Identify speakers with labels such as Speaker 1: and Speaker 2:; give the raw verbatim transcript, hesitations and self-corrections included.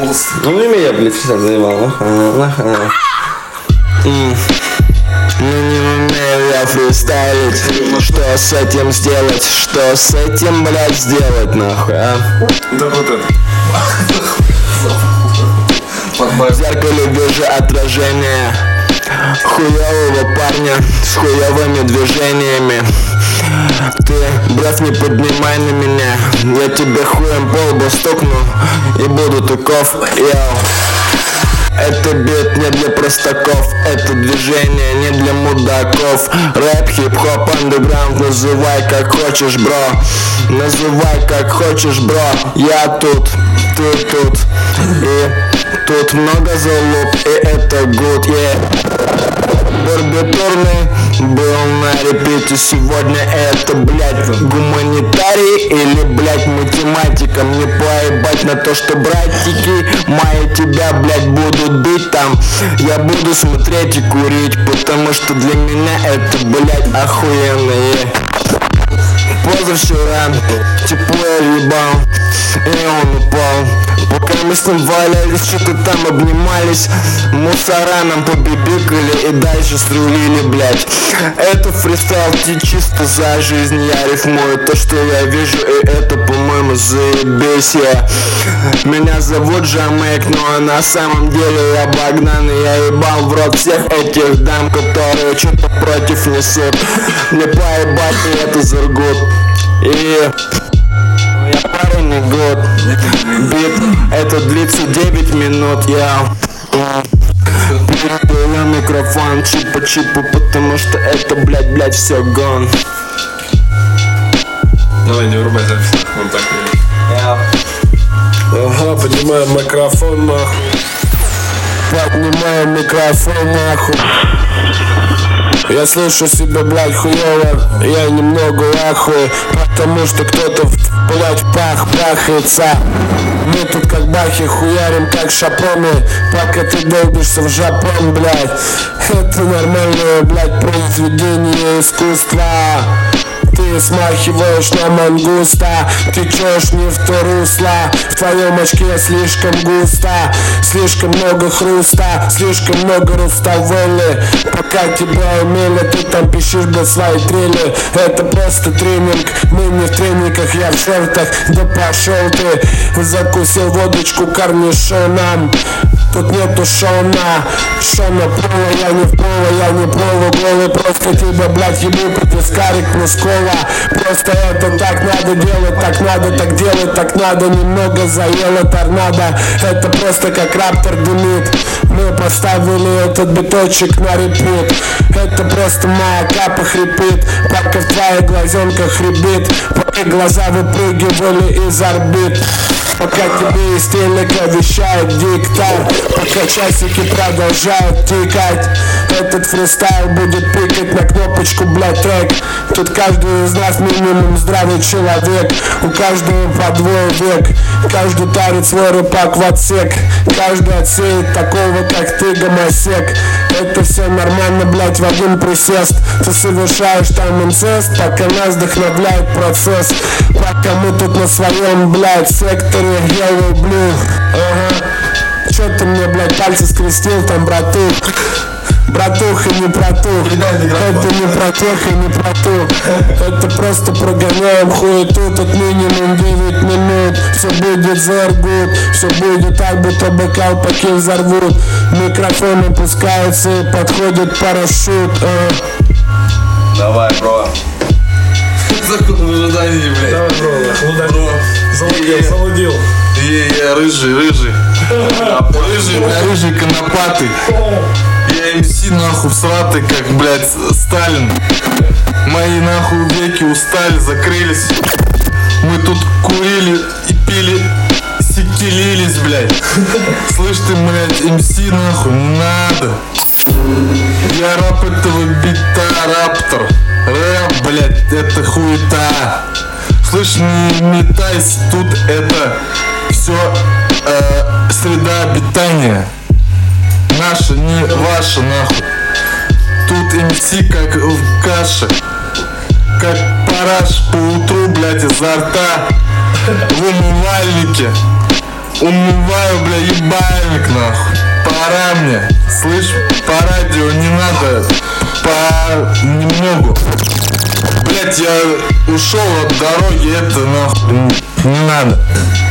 Speaker 1: Ну не меня, блядь, все заебал, нахуй, нахуй.
Speaker 2: Mm. Ну не умею я фристайлить. Что с этим сделать? Что с этим, блядь, сделать, нахуй, а?
Speaker 3: Да вот это.
Speaker 2: В зеркале вижу отражение хуёвого парня с хуёвыми движениями. Ты, брат, не поднимай на меня. Я тебе хуем по лбу стукну и буду таков, йоу. Это бит не для простаков, это движение не для мудаков. Рэп, хип-хоп, андеграунд, называй как хочешь, бро. Называй как хочешь, бро. Я тут, ты тут, и тут много залуп, и это good, yeah. Барбитурный был на репите сегодня. Это, блядь, гуманитарий или, блядь, математика. Мне поебать на то, что братики мои тебя, блядь, будут бить там. Я буду смотреть и курить, потому что для меня это, блядь, охуенно, yeah. Позавчера тепло ебал, и он упал. Пока мы с ним валялись, что-то там обнимались. Мусора нам побибикали и дальше срулили, блядь. Это фристайл, ты чисто за жизнь. Я рифмую то, что я вижу, и это, по-моему, заебись, я. Меня зовут Джамейк, но на самом деле я Богдан. И я ебал в рот всех этих дам, которые что-то против несут. Мне поебать, и это заргут. И я парень не год. Бит, это длится девять минут, я передаю микрофон чипа-чипу, потому что это, блядь, блядь, все гон.
Speaker 3: Давай, не вырубай запись, он так не.
Speaker 4: Ага, поднимаем микрофон, нахуй.
Speaker 2: Поднимаем микрофон, нахуй.
Speaker 4: Я слышу себя, блядь, хуёво, я немного ахуе, потому что кто-то, блядь, пах пахается. Мы тут как бахи хуярим, как шапоны, пока ты долбишься в жапон, блядь. Это нормальное, блядь, произведение искусства. Ты смахиваешь на мангуста, течешь не в то русло. В твоем очке слишком густо, слишком много хруста, слишком много руставелли. Пока тебя имели, ты там пишешь, блядь, свои трели. Это просто тренинг, мы не в тренингах, я в шортах. Да пошел ты, закусил водочку корнишоном. Тут нету Шона, Шона Пола, я не в поло, я не полуголый. Просто тебя, блядь, ебу, потискарик плюс кола. Просто это так надо делать, так надо так делать, так надо. Немного заело торнадо, это просто как раптор дымит. Мы поставили этот биточек на репит. Это просто моя капа хрипит, пока в твоих глазенках рябит. Пока глаза выпрыгивали из орбит. Пока тебе из телека вещает диктор, пока часики продолжают тикать. Этот фристайл будет пикать на кнопочку, блядь, трек. Тут каждый из нас минимум здравый человек. У каждого по двое век. Каждый тарит свой рыбак в отсек. Каждый отсеет такого, как ты, гомосек. Это все нормально, блядь, в один присест. Ты совершаешь там инцест, пока нас вдохновляет процесс. Пока мы тут на своем, блядь, секторе Yellow Blue. Ага. Чё ты мне, блядь, пальцы скрестил там, братух? Братуха, не протух. Это не про тех и не про ту. Это просто прогоняем хуету. Тут минимум девять минут. Все будет заргут, все будет так, будто бы колпаки взорвут. Микрофон опускается и подходит парашют. а.
Speaker 3: Давай, бро. Закон в ожидании, блядь.
Speaker 4: Давай, бро, лудомил. Залудил, залудил.
Speaker 3: Е-е, рыжий, рыжий. Рыжий, бля, рыжий конопатый. Я эм си, нахуй, всратый, как, блядь, Сталин. Мои, нахуй, веки устали, закрылись. Мы тут курили и пили, секелились, блядь. Слышь ты, блядь, эм си, нахуй, не надо. Я раб этого бита, раптор. Рэп, блядь, это хуета. Слышь, не метайся, тут это все э, среда обитания. Наша, не ваша, нахуй. Тут эм си как в каше, как параш по утру, блядь, изо рта в умывальнике. умываю, бля, ебальник, нахуй. Пора мне, слышь, по радио не надо, по немного. Блять, я ушел от дороги, это нахуй не надо.